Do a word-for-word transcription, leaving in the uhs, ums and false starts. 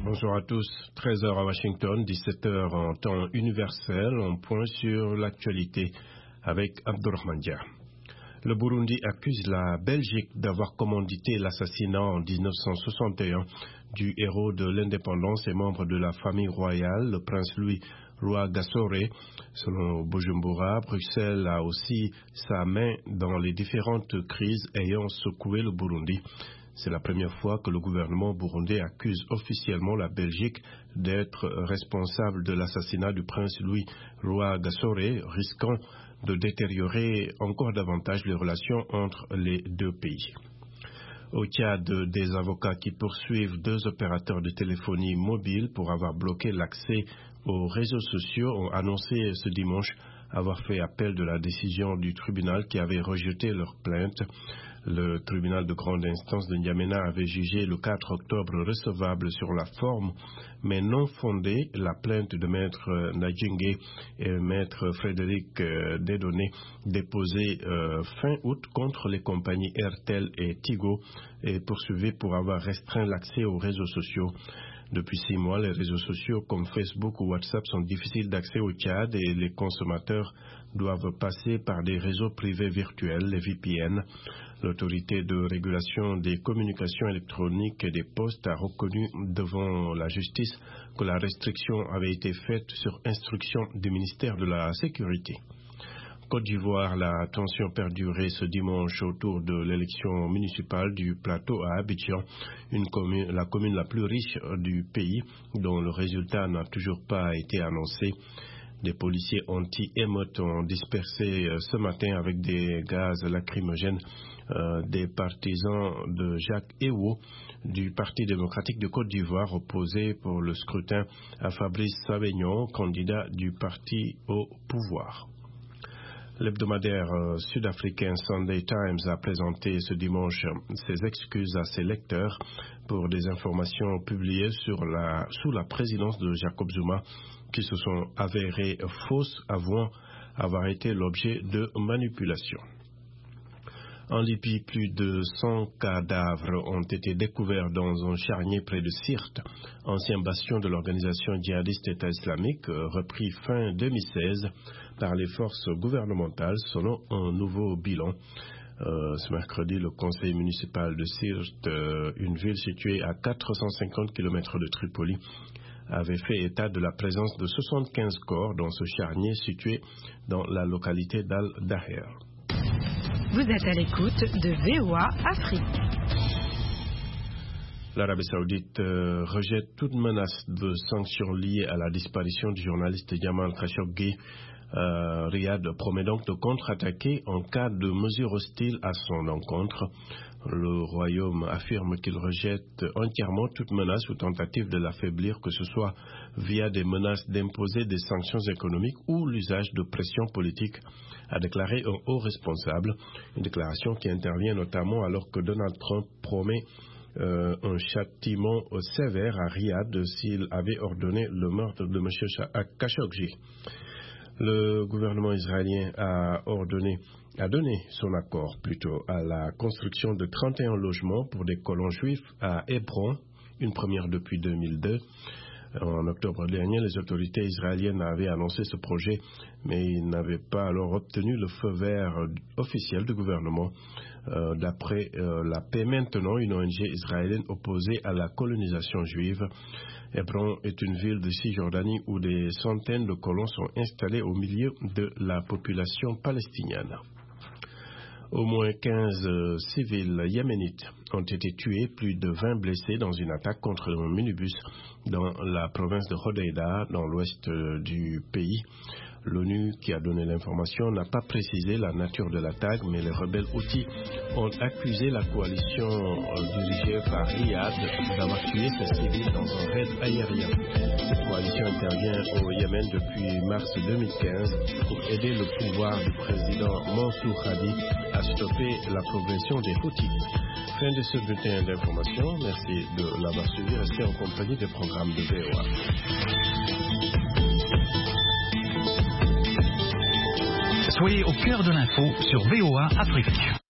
Bonjour à tous. treize heures à Washington, dix-sept heures en temps universel. On point sur l'actualité avec Abdurrahman Dia. Le Burundi accuse la Belgique d'avoir commandité l'assassinat en mille neuf cent soixante et un du héros de l'indépendance et membre de la famille royale, le prince Louis Rwagasore. Selon Bujumbura, Bruxelles a aussi sa main dans les différentes crises ayant secoué le Burundi. C'est la première fois que le gouvernement burundais accuse officiellement la Belgique d'être responsable de l'assassinat du prince Louis Rwagasore, risquant de détériorer encore davantage les relations entre les deux pays. Au Tchad, des avocats qui poursuivent deux opérateurs de téléphonie mobile pour avoir bloqué l'accès aux réseaux sociaux ont annoncé ce dimanche avoir fait appel de la décision du tribunal qui avait rejeté leur plainte. Le tribunal de grande instance de N'Djamena avait jugé le quatre octobre recevable sur la forme, mais non fondé, la plainte de maître Nadjingue et maître Frédéric Dédonné déposée euh, fin août contre les compagnies Airtel et Tigo et poursuivie pour avoir restreint l'accès aux réseaux sociaux. Depuis six mois, les réseaux sociaux comme Facebook ou WhatsApp sont difficiles d'accès au Tchad et les consommateurs doivent passer par des réseaux privés virtuels, les V P N. L'autorité de régulation des communications électroniques et des postes a reconnu devant la justice que la restriction avait été faite sur instruction du ministère de la Sécurité. Côte d'Ivoire, la tension perdurait ce dimanche autour de l'élection municipale du plateau à Abidjan, une commune, la commune la plus riche du pays, dont le résultat n'a toujours pas été annoncé. Des policiers anti-émeutes ont dispersé ce matin avec des gaz lacrymogènes euh, des partisans de Jacques Ewo du Parti démocratique de Côte d'Ivoire opposé pour le scrutin à Fabrice Savignon, candidat du parti au pouvoir. L'hebdomadaire sud-africain Sunday Times a présenté ce dimanche ses excuses à ses lecteurs pour des informations publiées sur la, sous la présidence de Jacob Zuma qui se sont avérées fausses, avouant avoir été l'objet de manipulations. En Libye, plus de cent cadavres ont été découverts dans un charnier près de Sirte, ancien bastion de l'organisation djihadiste État islamique, repris fin deux mille seize par les forces gouvernementales selon un nouveau bilan. Euh, ce mercredi, le conseil municipal de Sirte, euh, une ville située à quatre cent cinquante kilomètres de Tripoli, avait fait état de la présence de soixante-quinze corps dans ce charnier situé dans la localité d'Al-Daher. Vous êtes à l'écoute de V O A Afrique. L'Arabie Saoudite euh, rejette toute menace de sanctions liées à la disparition du journaliste Jamal Khashoggi. Euh, Riyad promet donc de contre-attaquer en cas de mesures hostiles à son encontre. Le Royaume affirme qu'il rejette entièrement toute menace ou tentative de l'affaiblir, que ce soit via des menaces d'imposer des sanctions économiques ou l'usage de pression politique, a déclaré un haut responsable. Une déclaration qui intervient notamment alors que Donald Trump promet euh, un châtiment sévère à Riyad s'il avait ordonné le meurtre de M. Khashoggi. Le gouvernement israélien a ordonné, a donné son accord plutôt à la construction de trente et un logements pour des colons juifs à Hébron, une première depuis deux mille deux. En octobre dernier, les autorités israéliennes avaient annoncé ce projet, mais ils n'avaient pas alors obtenu le feu vert officiel du gouvernement. Euh, D'après euh, la paix maintenant, une O N G israélienne opposée à la colonisation juive. Hébron est une ville de Cisjordanie où des centaines de colons sont installés au milieu de la population palestinienne. Au moins quinze euh, civils yéménites ont été tués, plus de vingt blessés dans une attaque contre un minibus dans la province de Hodeida, dans l'ouest euh, du pays. L'ONU, qui a donné l'information, n'a pas précisé la nature de l'attaque, mais les rebelles Houthis ont accusé la coalition euh, dirigée par Riyad d'avoir tué ces civils dans un raid aérien. Cette coalition intervient au Yémen depuis mars deux mille quinze pour aider le pouvoir du président Mansour Hadi à stopper la progression des Houthis. Fin de ce bulletin d'information. Merci de l'avoir suivi. Restez en compagnie des programmes de V O A. Soyez au cœur de l'info sur V O A Afrique.